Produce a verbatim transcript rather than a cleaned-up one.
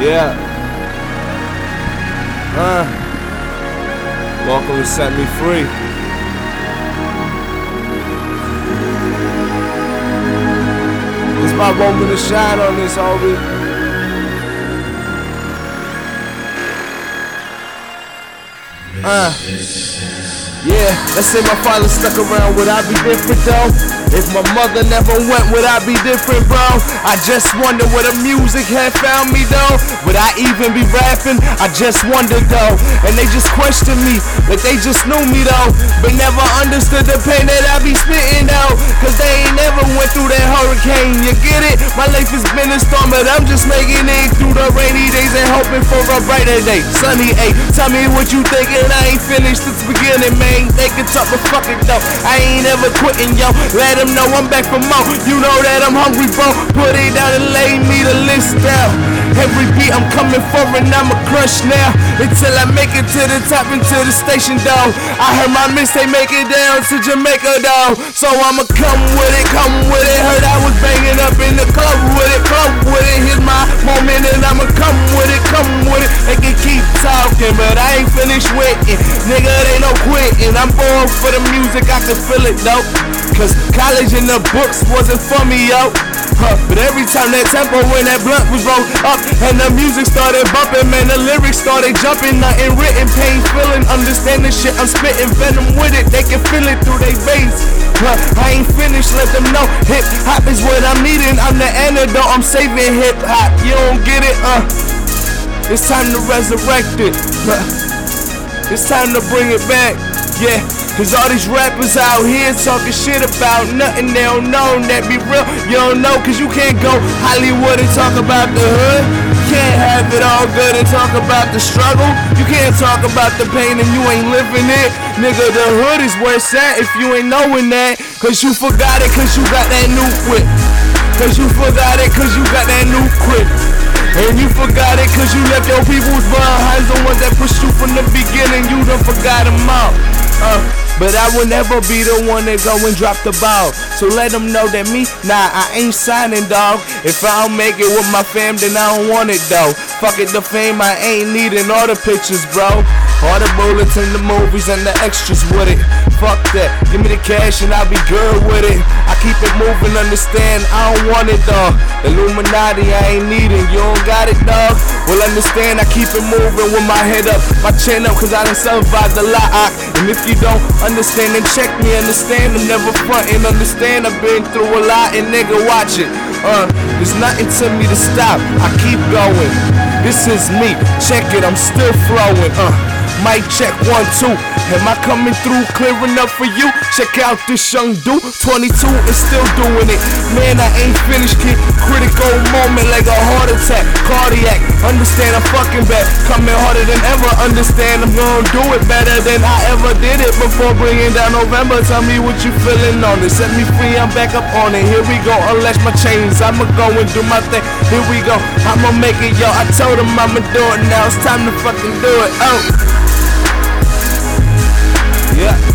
Yeah. Uh. Welcome to Set Me Free. It's my moment to shine on this, homie. Uh. Yeah, let's say my father stuck around, would I be different though? If my mother never went, would I be different, bro? I just wonder where the music had found me though. Would I even be rapping? I just wonder though. And they just questioned me, like they just knew me though, but never understood the pain that I be spitting though. Cause they ain't never went through that hurricane, you get it? My life has been a storm, but I'm just making it through the rainy days and hoping for a brighter day. Sunny A, tell me what you thinking, I ain't finished since the beginning, man. They can talk, but fuck it though, I ain't ever quitting, yo. Let them know I'm back for more. You know that I'm hungry, bro. Put it down and lay me the list down. Every beat I'm coming for and I'ma crush now until I make it to the top and to the station, though. I heard my miss, they make it down to Jamaica, though. So I'ma come with it, come with it. Heard I was banging up in the club with it, club with it. Here's my moment and I'ma come with it, come with it. They can keep talking, but I ain't finished with it. Nigga, they no quitting. I'm born for the music, I can feel it, though. Cause college and the books wasn't for me, yo. Huh, but every time that tempo when that blunt was rolled up and the music started bumping, man, the lyrics started jumping. Nothing written, pain, feeling, understand the shit I'm spitting, venom with it, they can feel it through their veins. Huh, I ain't finished, let them know hip hop is what I'm needing. I'm the antidote, I'm saving hip hop. You don't get it, uh. It's time to resurrect it. Huh. It's time to bring it back, yeah. Cause all these rappers out here talking shit about nothing, they don't know. That be real, you don't know. Cause you can't go Hollywood and talk about the hood. You can't have it all good and talk about the struggle. You can't talk about the pain and you ain't living it. Nigga, the hood is where it's at if you ain't knowing that. Cause you forgot it cause you got that new whip. Cause you forgot it cause you got that new quip. And you forgot it cause you left your peoples behind. The ones that pushed you from the beginning, you done forgot them all. Uh, but I will never be the one that go and drop the ball. So let them know that me, nah, I ain't signing, dog. If I don't make it with my fam, then I don't want it, though. Fuck it, the fame, I ain't needing all the pictures, bro. All the bullets and the movies and the extras with it. Fuck that, give me the cash and I'll be good with it. I keep it moving, understand, I don't want it, dog. Illuminati, I ain't needing, you don't got it, dog. Well, understand, I keep it moving with my head up, my chin up, cause I done survived a lot. And if you don't understand, then check me, understand, I'm never frontin', understand, I've been through a lot, and nigga, watch it. Uh, there's nothing to me to stop, I keep going. This is me, check it, I'm still flowing, uh. Mic check one, two. Am I coming through clearing up for you? Check out this young dude, twenty-two and still doing it. Man, I ain't finished, kid. Critical moment like a heart attack, cardiac. Understand I'm fucking back, coming harder than ever. Understand I'm gonna do it better than I ever did it before bringing down November. Tell me what you feeling on it. Set me free, I'm back up on it. Here we go, unlash my chains. I'ma go and do my thing. Here we go, I'ma make it, yo. I told him I'ma do it now. It's time to fucking do it. Oh. Yeah.